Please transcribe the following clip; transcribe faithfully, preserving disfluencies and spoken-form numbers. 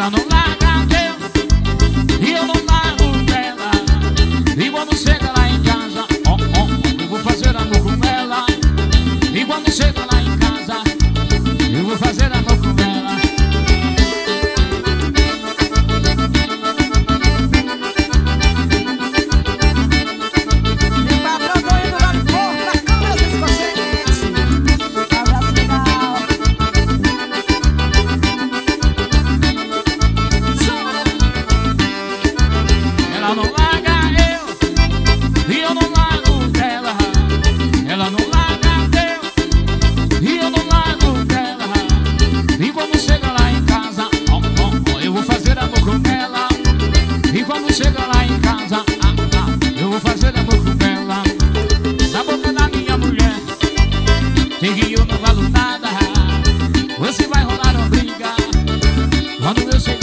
Ela não larga eu, e eu não largo dela. E quando chega lá em casa, oh, oh, eu vou fazer amor com ela. E quando chega lá em casa, eu vou fazer amor com ela. Meu patrão tô indo lá no porto, na câmera dos escochetes. Abraço legal. Ela não larga eu, e eu não largo dela. Ela não larga eu, e eu não largo dela. E quando chega lá em casa, oh, oh, oh, eu vou fazer amor com ela. E quando chega lá em casa, ah, ah, eu vou fazer amor com ela. Na boca da minha mulher, sei que eu não falo nada. Você vai rolar uma briga quando eu chegar.